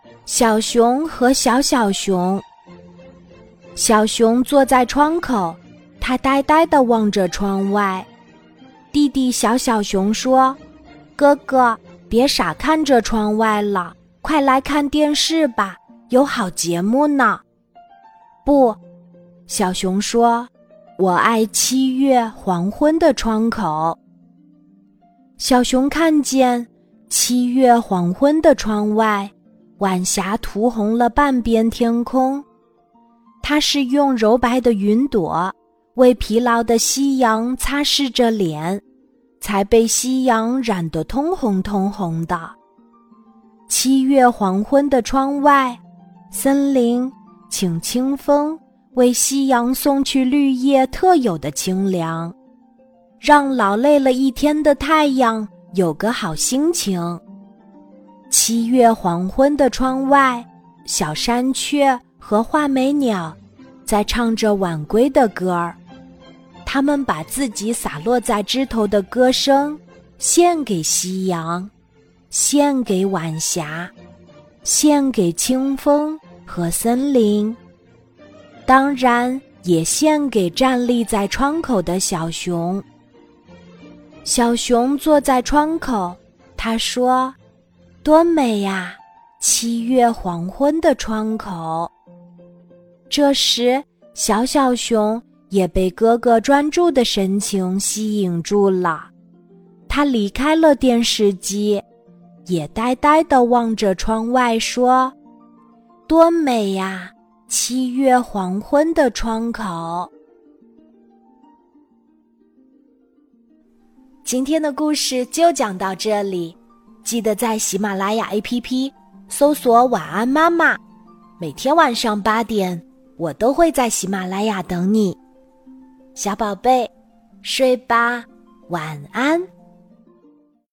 小熊和小小熊。小熊坐在窗口，它呆呆地望着窗外。弟弟小小熊说：“哥哥，别傻看着窗外了，快来看电视吧，有好节目呢。”不，小熊说：“我爱7月黄昏的窗口。”小熊看见7月黄昏的窗外，晚霞涂红了半边天空。它是用柔白的云朵为疲劳的夕阳擦拭着脸，才被夕阳染得通红通红的。7月黄昏的窗外，森林请清风为夕阳送去绿叶特有的清凉，让劳累了一天的太阳有个好心情。7月黄昏的窗外，小山雀和画眉鸟在唱着晚归的歌儿，它们把自己洒落在枝头的歌声献给夕阳，献给晚霞，献给清风和森林，当然也献给站立在窗口的小熊。小熊坐在窗口，他说：“多美呀，7月黄昏的窗口。”这时，小小熊也被哥哥专注的神情吸引住了，他离开了电视机，也呆呆地望着窗外说：“多美呀，7月黄昏的窗口。”今天的故事就讲到这里，记得在喜马拉雅 APP 搜索晚安妈妈，每天晚上8点，我都会在喜马拉雅等你。小宝贝，睡吧，晚安。